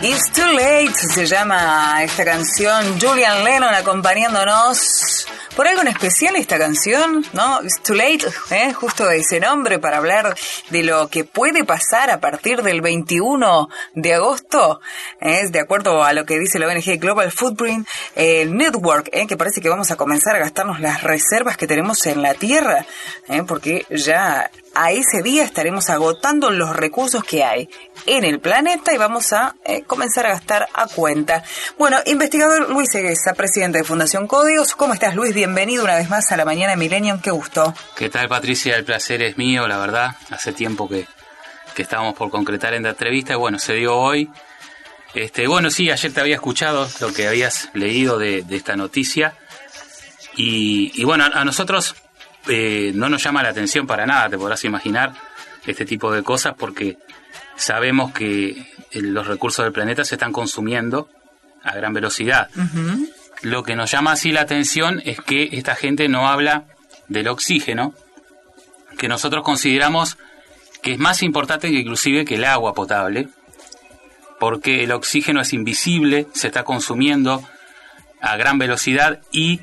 It's Too Late se llama esta canción. Julian Lennon acompañándonos. ¿Por algo en especial esta canción? ¿No? It's Too Late, justo ese nombre para hablar de lo que puede pasar a partir del 21 de agosto. Es de acuerdo a lo que dice la ONG Global Footprint Network, que parece que vamos a comenzar a gastarnos las reservas que tenemos en la Tierra, porque ya a ese día estaremos agotando los recursos que hay en el planeta y vamos a comenzar a gastar a cuenta. Bueno, investigador Luis Eguesa, presidente de Fundación Códigos. ¿Cómo estás, Luis? Bienvenido una vez más a la Mañana de Millennium. Qué gusto. ¿Qué tal, Patricia? El placer es mío, la verdad. Hace tiempo que estábamos por concretar en la entrevista y bueno, se dio hoy. Bueno, sí, ayer te había escuchado lo que habías leído de esta noticia y bueno, a nosotros no nos llama la atención para nada, te podrás imaginar, este tipo de cosas porque sabemos que los recursos del planeta se están consumiendo a gran velocidad. Uh-huh. Lo que nos llama así la atención es que esta gente no habla del oxígeno, que nosotros consideramos que es más importante que inclusive que el agua potable, porque el oxígeno es invisible, se está consumiendo a gran velocidad y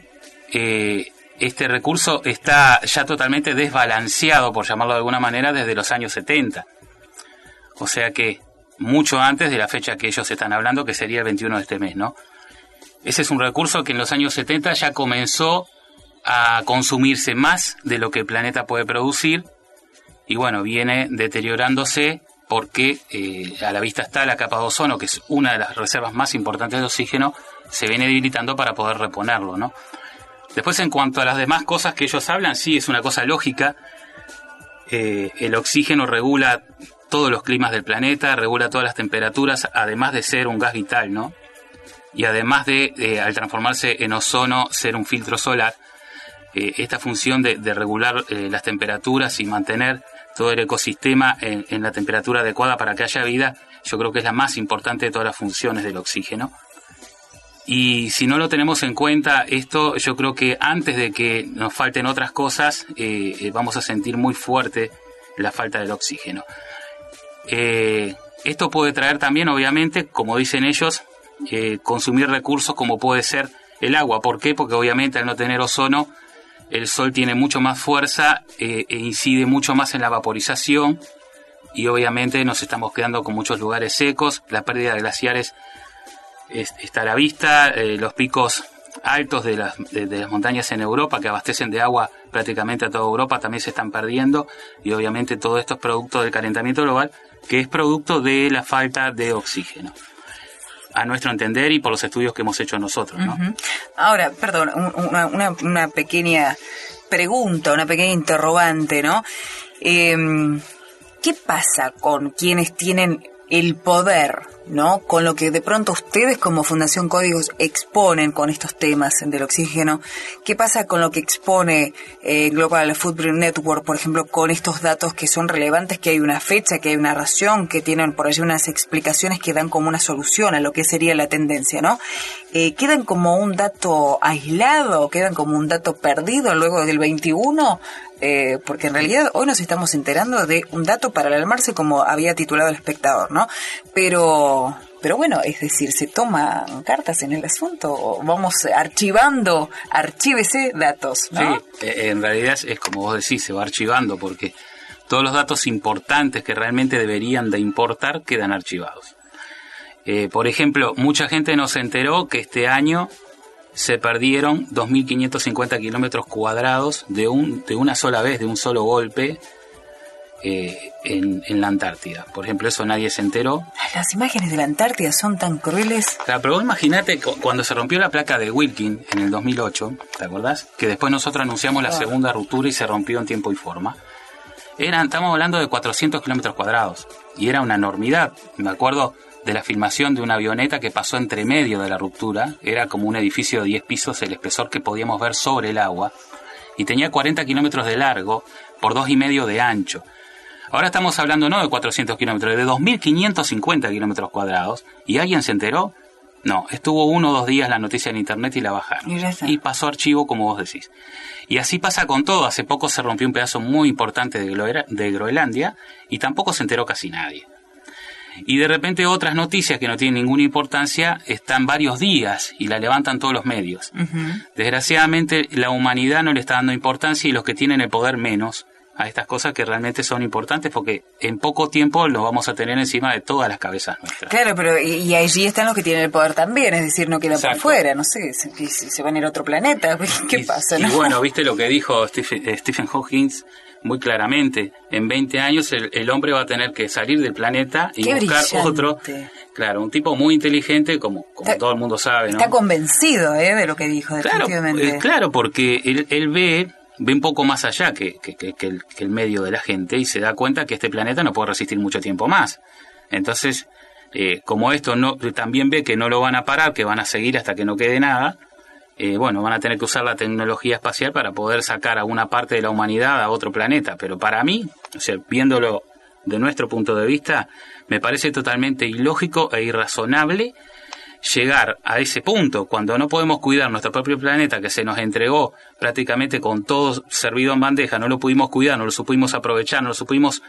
este recurso está ya totalmente desbalanceado, por llamarlo de alguna manera, desde los años 70. O sea que mucho antes de la fecha que ellos están hablando, que sería el 21 de este mes, ¿no? Ese es un recurso que en los años 70 ya comenzó a consumirse más de lo que el planeta puede producir y bueno, viene deteriorándose porque a la vista está la capa de ozono, que es una de las reservas más importantes de oxígeno, se viene debilitando para poder reponerlo, ¿no? Después, en cuanto a las demás cosas que ellos hablan, sí, es una cosa lógica. El oxígeno regula todos los climas del planeta, regula todas las temperaturas, además de ser un gas vital, ¿no? Y además de, al transformarse en ozono, ser un filtro solar, esta función de regular las temperaturas y mantener todo el ecosistema en la temperatura adecuada para que haya vida, yo creo que es la más importante de todas las funciones del oxígeno. Y si no lo tenemos en cuenta, esto yo creo que antes de que nos falten otras cosas, vamos a sentir muy fuerte la falta del oxígeno. Esto puede traer también, obviamente, como dicen ellos, consumir recursos como puede ser el agua. ¿Por qué? Porque obviamente al no tener ozono, el sol tiene mucho más fuerza e incide mucho más en la vaporización y obviamente nos estamos quedando con muchos lugares secos, la pérdida de glaciares está a la vista, los picos altos de las montañas en Europa que abastecen de agua prácticamente a toda Europa también se están perdiendo y obviamente todo esto es producto del calentamiento global que es producto de la falta de oxígeno a nuestro entender y por los estudios que hemos hecho nosotros, ¿no? Uh-huh. Ahora, perdón, una pequeña pregunta, una pequeña interrogante, ¿no? ¿Qué pasa con quienes tienen el poder, ¿no? Con lo que de pronto ustedes como Fundación Códigos exponen con estos temas del oxígeno. ¿Qué pasa con lo que expone Global Footprint Network, por ejemplo, con estos datos que son relevantes, que hay una fecha, que hay una razón, que tienen por allí unas explicaciones que dan como una solución a lo que sería la tendencia, ¿no? ¿Quedan como un dato aislado, quedan como un dato perdido luego del 21? Porque en realidad hoy nos estamos enterando de un dato para alarmarse, como había titulado El Espectador, ¿no? Pero bueno, es decir, ¿se toman cartas en el asunto o vamos archívese datos, ¿no? Sí, en realidad es como vos decís, se va archivando porque todos los datos importantes que realmente deberían de importar quedan archivados. Por ejemplo, mucha gente no se enteró que este año se perdieron 2.550 kilómetros cuadrados de una sola vez, de un solo golpe en la Antártida. Por ejemplo, eso nadie se enteró. Las imágenes de la Antártida son tan crueles. Claro, pero vos imaginate cuando se rompió la placa de Wilkins en el 2008, ¿te acordás? Que después nosotros anunciamos la segunda ruptura y se rompió en tiempo y forma. Estamos hablando de 400 kilómetros cuadrados y era una enormidad. Me acuerdo de la filmación de una avioneta que pasó entre medio de la ruptura, era como un edificio de 10 pisos el espesor que podíamos ver sobre el agua, y tenía 40 kilómetros de largo por 2,5 de ancho. Ahora estamos hablando no de 400 kilómetros, de 2.550 kilómetros cuadrados, ¿y alguien se enteró? No, estuvo 1 o 2 días la noticia en internet y la bajaron. Y pasó archivo, como vos decís. Y así pasa con todo. Hace poco se rompió un pedazo muy importante de Groenlandia y tampoco se enteró casi nadie. Y de repente otras noticias que no tienen ninguna importancia están varios días y la levantan todos los medios. Desgraciadamente la humanidad no le está dando importancia y los que tienen el poder menos a estas cosas que realmente son importantes, porque en poco tiempo lo vamos a tener encima de todas las cabezas nuestras. Claro, pero y allí están los que tienen el poder también, es decir, no quedan por fuera, no sé, se van a ir a otro planeta, ¿qué pasa? ¿No? Y bueno, viste lo que dijo Stephen Hawking muy claramente: en 20 años el hombre va a tener que salir del planeta y buscar otro. Claro, un tipo muy inteligente, como todo el mundo sabe, ¿no? Está convencido de lo que dijo, definitivamente. Claro, porque él ve un poco más allá que el medio de la gente, y se da cuenta que este planeta no puede resistir mucho tiempo más. Entonces, como esto también ve que no lo van a parar, que van a seguir hasta que no quede nada, bueno, van a tener que usar la tecnología espacial para poder sacar a una parte de la humanidad a otro planeta. Pero para mí, o sea, viéndolo de nuestro punto de vista, me parece totalmente ilógico e irrazonable llegar a ese punto cuando no podemos cuidar nuestro propio planeta, que se nos entregó prácticamente con todo servido en bandeja. No lo pudimos cuidar, no lo supimos aprovechar, no lo supimos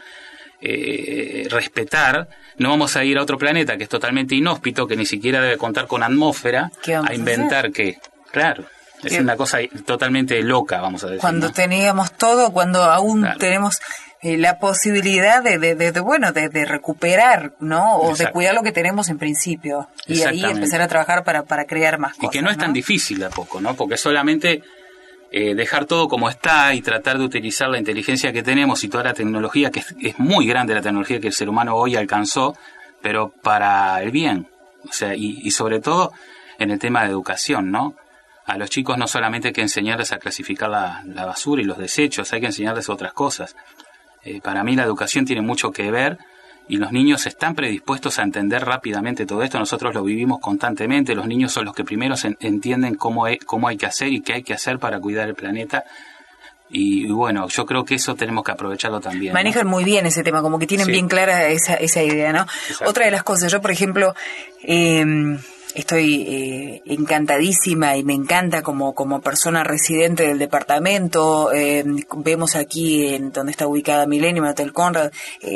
respetar. No vamos a ir a otro planeta que es totalmente inhóspito, que ni siquiera debe contar con atmósfera, a inventar que, claro, es una cosa totalmente loca, vamos a decir. Cuando teníamos todo, cuando aún tenemos la posibilidad de recuperar, ¿no? O de cuidar lo que tenemos en principio. Y ahí empezar a trabajar para crear más cosas. Y que no es tan difícil a poco, ¿no? Porque solamente dejar todo como está y tratar de utilizar la inteligencia que tenemos y toda la tecnología, que es muy grande la tecnología que el ser humano hoy alcanzó, pero para el bien. O sea, y sobre todo en el tema de educación, ¿no? A los chicos no solamente hay que enseñarles a clasificar la basura y los desechos, hay que enseñarles otras cosas. Para mí la educación tiene mucho que ver, y los niños están predispuestos a entender rápidamente todo esto. Nosotros lo vivimos constantemente. Los niños son los que primero entienden cómo hay que hacer y qué hay que hacer para cuidar el planeta. Y bueno, yo creo que eso tenemos que aprovecharlo también. Manejan muy bien ese tema, como que tienen bien clara esa idea, ¿no? Exacto. Otra de las cosas, yo por ejemplo estoy encantadísima y me encanta como persona residente del departamento. Vemos aquí en donde está ubicada Millennium, Hotel Conrad,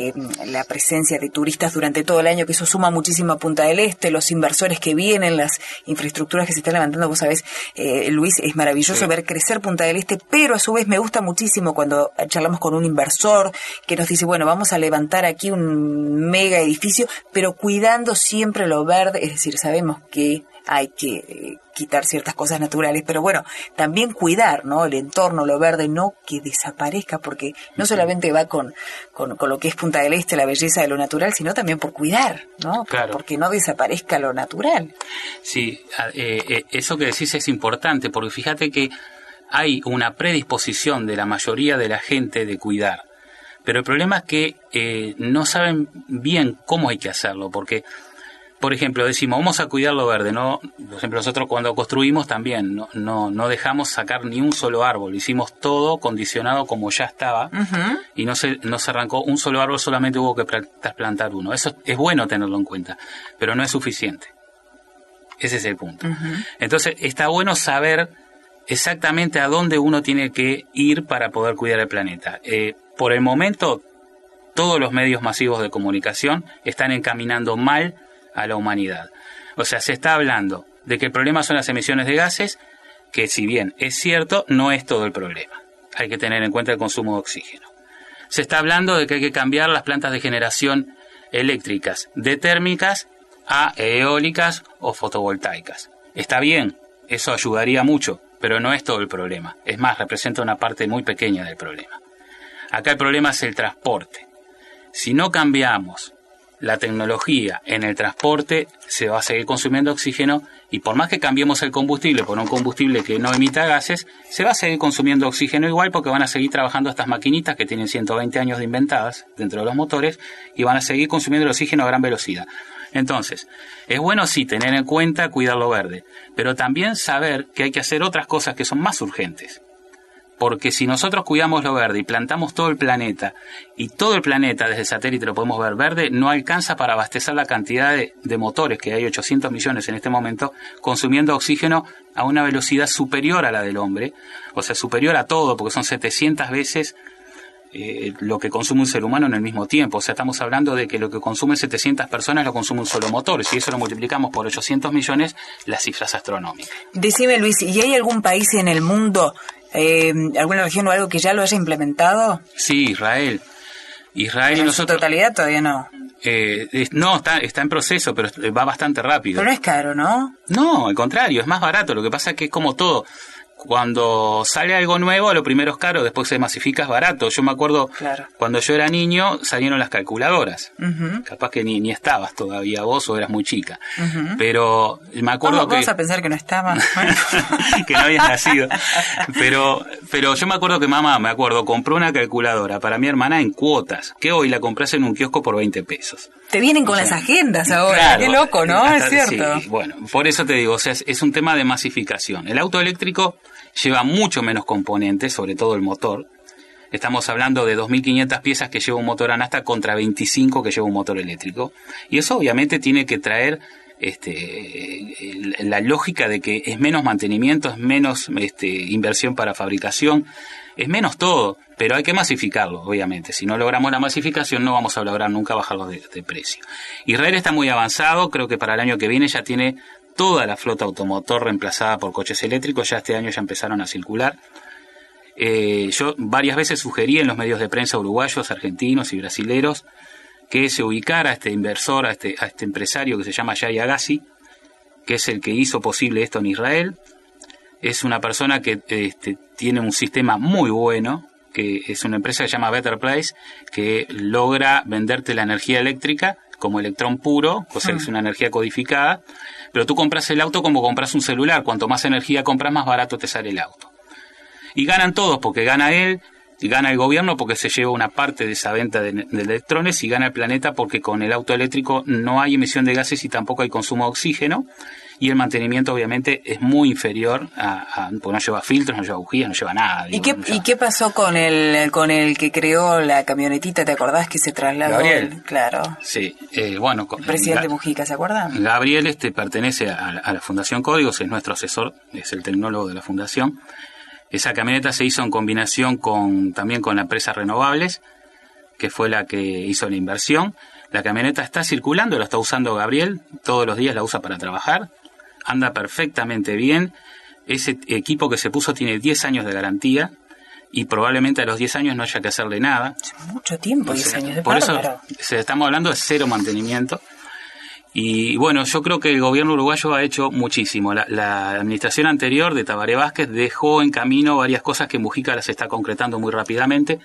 la presencia de turistas durante todo el año, que eso suma muchísimo a Punta del Este, los inversores que vienen, las infraestructuras que se están levantando. Vos sabés, Luis, es maravilloso ver crecer Punta del Este, pero a su vez me gusta muchísimo cuando charlamos con un inversor que nos dice, bueno, vamos a levantar aquí un mega edificio, pero cuidando siempre lo verde. Es decir, sabemos que hay que quitar ciertas cosas naturales, pero bueno, también cuidar, ¿no? El entorno, lo verde, no que desaparezca, porque no solamente va con lo que es Punta del Este, la belleza de lo natural, sino también por cuidar, ¿no? Claro. Porque no desaparezca lo natural. Sí, eso que decís es importante, porque fíjate que hay una predisposición de la mayoría de la gente de cuidar, pero el problema es que no saben bien cómo hay que hacerlo, porque por ejemplo, decimos, vamos a cuidar lo verde, ¿no? Por ejemplo, nosotros cuando construimos también no dejamos sacar ni un solo árbol, hicimos todo condicionado como ya estaba, y no se arrancó un solo árbol, solamente hubo que trasplantar uno. Eso es bueno tenerlo en cuenta, pero no es suficiente. Ese es el punto. Entonces, está bueno saber exactamente a dónde uno tiene que ir para poder cuidar el planeta. Por el momento, todos los medios masivos de comunicación están encaminando mal a la humanidad. O sea, se está hablando de que el problema son las emisiones de gases, que si bien es cierto, no es todo el problema. Hay que tener en cuenta el consumo de oxígeno. Se está hablando de que hay que cambiar las plantas de generación eléctricas de térmicas a eólicas o fotovoltaicas. Está bien, eso ayudaría mucho, pero no es todo el problema. Es más, representa una parte muy pequeña del problema. Acá el problema es el transporte. Si no cambiamos la tecnología en el transporte, se va a seguir consumiendo oxígeno, y por más que cambiemos el combustible por un combustible que no emita gases, se va a seguir consumiendo oxígeno igual, porque van a seguir trabajando estas maquinitas que tienen 120 años de inventadas dentro de los motores, y van a seguir consumiendo el oxígeno a gran velocidad. Entonces, es bueno sí tener en cuenta cuidar lo verde, pero también saber que hay que hacer otras cosas que son más urgentes. Porque si nosotros cuidamos lo verde y plantamos todo el planeta, y todo el planeta desde el satélite lo podemos ver verde, no alcanza para abastecer la cantidad de motores, que hay 800 millones en este momento, consumiendo oxígeno a una velocidad superior a la del hombre, o sea, superior a todo, porque son 700 veces lo que consume un ser humano en el mismo tiempo. O sea, estamos hablando de que lo que consumen 700 personas lo consume un solo motor. Si eso lo multiplicamos por 800 millones, la cifra es astronómica. Decime, Luis, ¿y hay algún país en el mundo, alguna región o algo que ya lo haya implementado? Sí, Israel. En nosotros, su totalidad todavía no. No, está en proceso, pero va bastante rápido. Pero no es caro, ¿no? No, al contrario, es más barato. Lo que pasa es que es como todo. Cuando sale algo nuevo, lo primero es caro, después se masifica, es barato. Yo me acuerdo, cuando yo era niño, salieron las calculadoras. Uh-huh. Capaz que ni estabas todavía vos o eras muy chica. Uh-huh. Pero me acuerdo vamos a pensar que no estaba. Que no habías nacido. Pero yo me acuerdo que mamá, compró una calculadora para mi hermana en cuotas, que hoy la compras en un kiosco por 20 pesos. Te vienen con las agendas ahora, claro, qué loco, ¿no? Es cierto. Sí, bueno, por eso te digo, o sea, es un tema de masificación. El auto eléctrico lleva mucho menos componentes, sobre todo el motor. Estamos hablando de 2.500 piezas que lleva un motor a nafta contra 25 que lleva un motor eléctrico. Y eso obviamente tiene que traer la lógica de que es menos mantenimiento, es menos inversión para fabricación, es menos todo, pero hay que masificarlo, obviamente. Si no logramos la masificación no vamos a lograr nunca bajarlo de precio. Israel está muy avanzado, creo que para el año que viene ya tiene toda la flota automotor reemplazada por coches eléctricos, ya este año ya empezaron a circular. Yo varias veces sugerí en los medios de prensa uruguayos, argentinos y brasileros que se ubicara a este inversor, a este empresario que se llama Yay Agassi, que es el que hizo posible esto en Israel. Es una persona que tiene un sistema muy bueno, que es una empresa que se llama Better Place, que logra venderte la energía eléctrica como electrón puro, o sea, es una energía codificada, pero tú compras el auto como compras un celular. Cuanto más energía compras, más barato te sale el auto. Y ganan todos, porque gana él, y gana el gobierno porque se lleva una parte de esa venta de electrones, y gana el planeta porque con el auto eléctrico no hay emisión de gases y tampoco hay consumo de oxígeno, y el mantenimiento obviamente es muy inferior porque no lleva filtros, no lleva bujías, no lleva nada. ¿Y qué pasó con el que creó la camionetita? ¿Te acordás que se trasladó? Gabriel. Claro. Sí, bueno. El presidente Mujica, ¿se acuerdan? Gabriel pertenece a la Fundación Códigos, es nuestro asesor, es el tecnólogo de la fundación. Esa camioneta se hizo en combinación también con la empresa Renovables, que fue la que hizo la inversión. La camioneta está circulando, la está usando Gabriel, todos los días la usa para trabajar, anda perfectamente bien. Ese equipo que se puso tiene 10 años de garantía y probablemente a los 10 años no haya que hacerle nada. Es mucho tiempo, 10 años de por eso estamos hablando de cero mantenimiento. Y bueno, yo creo que el gobierno uruguayo ha hecho muchísimo. La administración anterior de Tabaré Vázquez dejó en camino varias cosas que Mujica las está concretando muy rápidamente.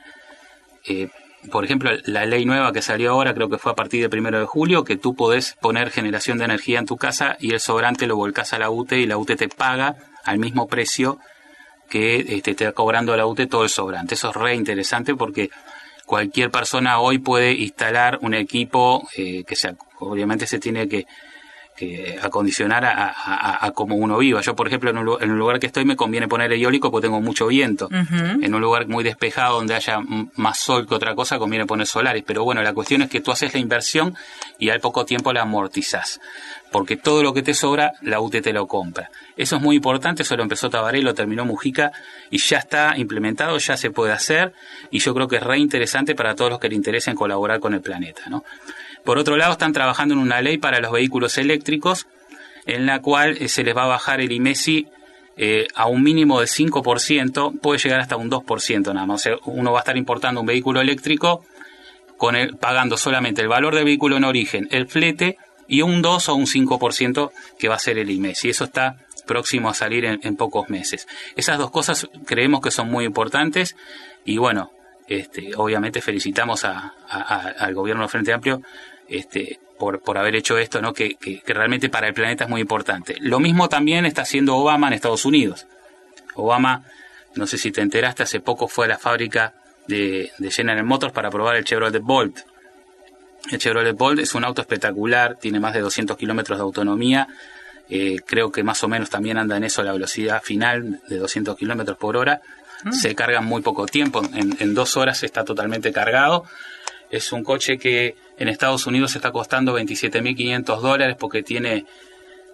Por ejemplo, la ley nueva que salió ahora, creo que fue a partir del 1 de julio, que tú podés poner generación de energía en tu casa y el sobrante lo volcás a la UTE y la UTE te paga al mismo precio que te está cobrando la UTE todo el sobrante. Eso es re interesante porque cualquier persona hoy puede instalar un equipo obviamente se tiene que acondicionar a como uno viva. Yo, por ejemplo, en un lugar que estoy me conviene poner eólico porque tengo mucho viento. Uh-huh. En un lugar muy despejado donde haya más sol que otra cosa conviene poner solares. Pero bueno, la cuestión es que tú haces la inversión y al poco tiempo la amortizás. Porque todo lo que te sobra, la UTE te lo compra. Eso es muy importante, eso lo empezó Tabaré, lo terminó Mujica y ya está implementado, ya se puede hacer. Y yo creo que es re interesante para todos los que le interesen colaborar con el planeta, ¿no? Por otro lado, están trabajando en una ley para los vehículos eléctricos en la cual se les va a bajar el IMESI a un mínimo de 5%, puede llegar hasta un 2% nada más. O sea, uno va a estar importando un vehículo eléctrico pagando solamente el valor del vehículo en origen, el flete y un 2 o un 5% que va a ser el IMESI. Eso está próximo a salir en pocos meses. Esas dos cosas creemos que son muy importantes y bueno, obviamente felicitamos al gobierno del Frente Amplio por haber hecho esto, ¿no? Que realmente para el planeta es muy importante. Lo mismo también está haciendo Obama en Estados Unidos. Obama, no sé si te enteraste, hace poco fue a la fábrica de General Motors para probar el Chevrolet Bolt. El Chevrolet Bolt es un auto espectacular, tiene más de 200 kilómetros de autonomía. Creo que más o menos también anda en eso la velocidad final de 200 kilómetros por hora. Se carga en muy poco tiempo, en 2 horas está totalmente cargado. Es un coche que en Estados Unidos está costando $27.500 porque tiene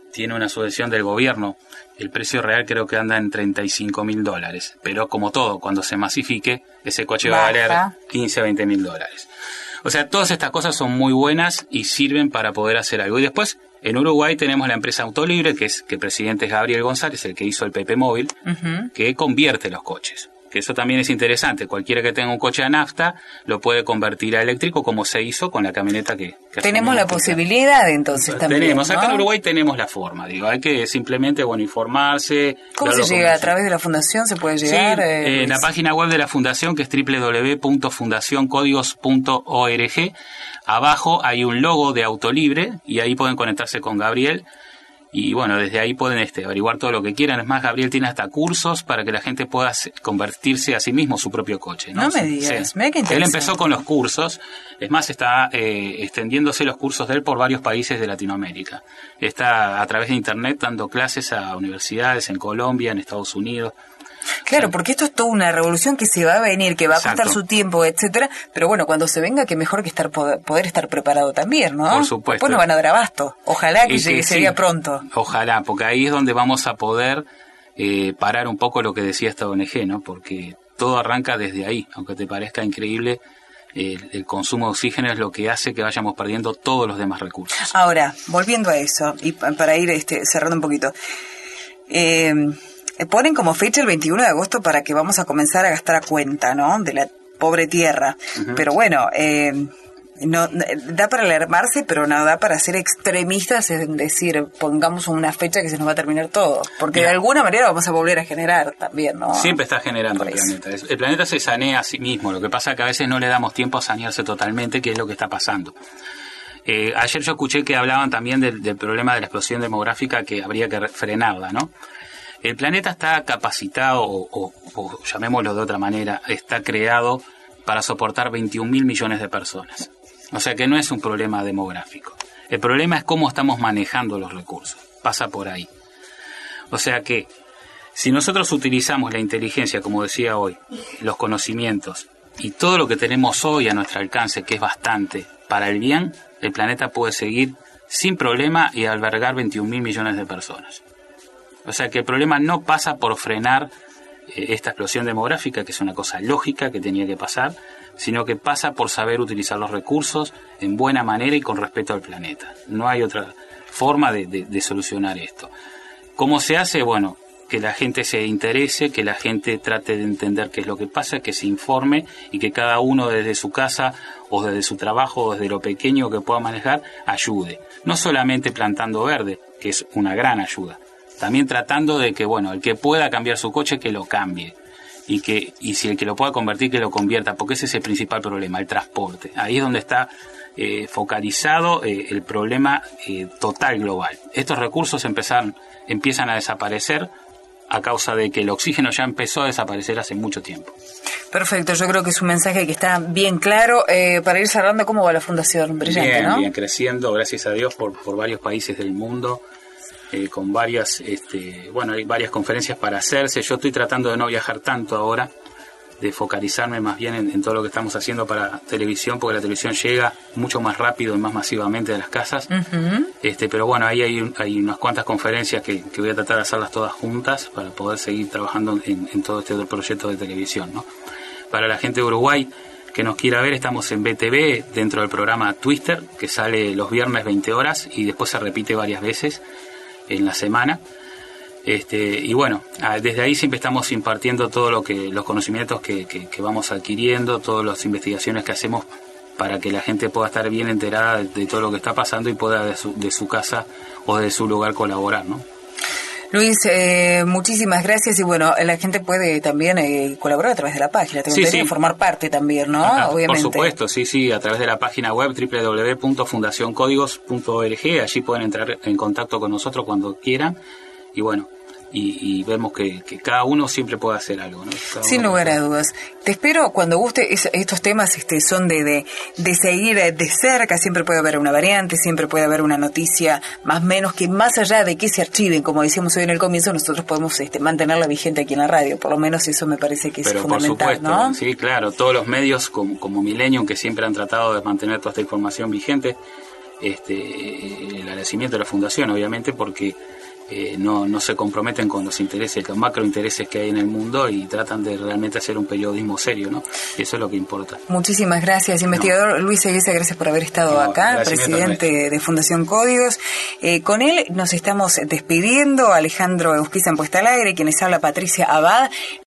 tiene una subvención del gobierno. El precio real creo que anda en $35.000. Pero como todo, cuando se masifique, ese coche va a valer 15 a 20 mil dólares. O sea, todas estas cosas son muy buenas y sirven para poder hacer algo. Y después, en Uruguay tenemos la empresa Autolibre, que el presidente es Gabriel González, el que hizo el PP Móvil, que convierte los coches. Que eso también es interesante. Cualquiera que tenga un coche a nafta lo puede convertir a eléctrico, como se hizo con la camioneta que tenemos la posibilidad entonces también. Tenemos, ¿no? Acá en Uruguay tenemos la forma, hay que simplemente informarse. ¿Cómo se llega? ¿A través de la fundación se puede llegar? Sí, la página web de la fundación, que es www.fundacioncódigos.org. Abajo hay un logo de Autolibre y ahí pueden conectarse con Gabriel. Y bueno, desde ahí pueden averiguar todo lo que quieran. Es más, Gabriel tiene hasta cursos para que la gente pueda convertirse a sí mismo su propio coche. No me digas, sí. Mira qué interesante. Él empezó con los cursos. Es más, está extendiéndose los cursos de él por varios países de Latinoamérica. Está a través de internet dando clases a universidades en Colombia, en Estados Unidos. Claro, porque esto es toda una revolución que se va a venir, que va a costar su tiempo, etcétera. Pero bueno, cuando se venga, que mejor que poder estar preparado también, ¿no? Por supuesto. Después nos van a dar abasto. Ojalá que llegue ese día pronto. Ojalá, porque ahí es donde vamos a poder parar un poco lo que decía esta ONG, ¿no? Porque todo arranca desde ahí, aunque te parezca increíble. El consumo de oxígeno es lo que hace que vayamos perdiendo todos los demás recursos. Ahora, volviendo a eso, y para ir cerrando un poquito, ponen como fecha el 21 de agosto para que vamos a comenzar a gastar a cuenta, ¿no? De la pobre tierra. Pero bueno, no da para alarmarse, pero no da para ser extremistas, es decir, pongamos una fecha que se nos va a terminar todo. Porque de alguna manera vamos a volver a generar también, ¿no? Siempre está generando el planeta. El planeta se sanea a sí mismo. Lo que pasa es que a veces no le damos tiempo a sanearse totalmente, que es lo que está pasando. Ayer yo escuché que hablaban también del problema de la explosión demográfica, que habría que frenarla, ¿no? El planeta está capacitado, o llamémoslo de otra manera, está creado para soportar 21.000 millones de personas. O sea que no es un problema demográfico. El problema es cómo estamos manejando los recursos. Pasa por ahí. O sea que si nosotros utilizamos la inteligencia, como decía hoy, los conocimientos y todo lo que tenemos hoy a nuestro alcance, que es bastante, para el bien, el planeta puede seguir sin problema y albergar 21.000 millones de personas. O sea que el problema no pasa por frenar esta explosión demográfica, que es una cosa lógica que tenía que pasar, sino que pasa por saber utilizar los recursos en buena manera y con respeto al planeta. No hay otra forma de solucionar esto. ¿Cómo se hace? Bueno, que la gente se interese, que la gente trate de entender qué es lo que pasa, que se informe y que cada uno desde su casa o desde su trabajo o desde lo pequeño que pueda manejar, ayude. No solamente plantando verde, que es una gran ayuda, también tratando de que, bueno, el que pueda cambiar su coche, que lo cambie. Y si el que lo pueda convertir, que lo convierta, porque ese es el principal problema, el transporte. Ahí es donde está focalizado el problema total global. Estos recursos empiezan a desaparecer a causa de que el oxígeno ya empezó a desaparecer hace mucho tiempo. Perfecto, yo creo que es un mensaje que está bien claro. Para ir cerrando, ¿cómo va la fundación? Brillante, bien, ¿no? Bien, creciendo, gracias a Dios, por varios países del mundo. Con varias, hay varias conferencias para hacerse. Yo estoy tratando de no viajar tanto ahora, de focalizarme más bien en todo lo que estamos haciendo para televisión, porque la televisión llega mucho más rápido y más masivamente a las casas. Pero bueno, ahí hay unas cuantas conferencias que voy a tratar de hacerlas todas juntas para poder seguir trabajando en todo este proyecto de televisión, ¿no? Para la gente de Uruguay que nos quiera ver, estamos en BTV dentro del programa Twister, que sale los viernes 20 horas y después se repite varias veces en la semana. Y bueno, desde ahí siempre estamos impartiendo todo los conocimientos que vamos adquiriendo, todas las investigaciones que hacemos para que la gente pueda estar bien enterada de todo lo que está pasando y pueda de su casa o de su lugar colaborar, ¿no? Luis, muchísimas gracias y bueno, la gente puede también colaborar a través de la página, te gustaría formar parte también, ¿no? Obviamente. Por supuesto, sí, a través de la página web www.fundacioncódigos.org, allí pueden entrar en contacto con nosotros cuando quieran y bueno, y vemos que cada uno siempre puede hacer algo, ¿no? Sin lugar a dudas. Te espero cuando guste. Estos temas son de seguir de cerca. Siempre puede haber una variante, siempre puede haber una noticia más o menos que más allá de que se archiven, como decíamos hoy en el comienzo, nosotros podemos mantenerla vigente aquí en la radio. Por lo menos eso me parece que es fundamental, por supuesto, ¿no? Sí, claro. Todos los medios como Millennium, que siempre han tratado de mantener toda esta información vigente, el agradecimiento de la Fundación, obviamente, porque no se comprometen con los intereses, los macrointereses que hay en el mundo, y tratan de realmente hacer un periodismo serio, ¿no? Y eso es lo que importa. Muchísimas gracias, investigador Luis Egueza, gracias por haber estado acá, presidente de Fundación Códigos. Con él nos estamos despidiendo, Alejandro Euspiza en Puesta al Aire, quienes habla Patricia Abad.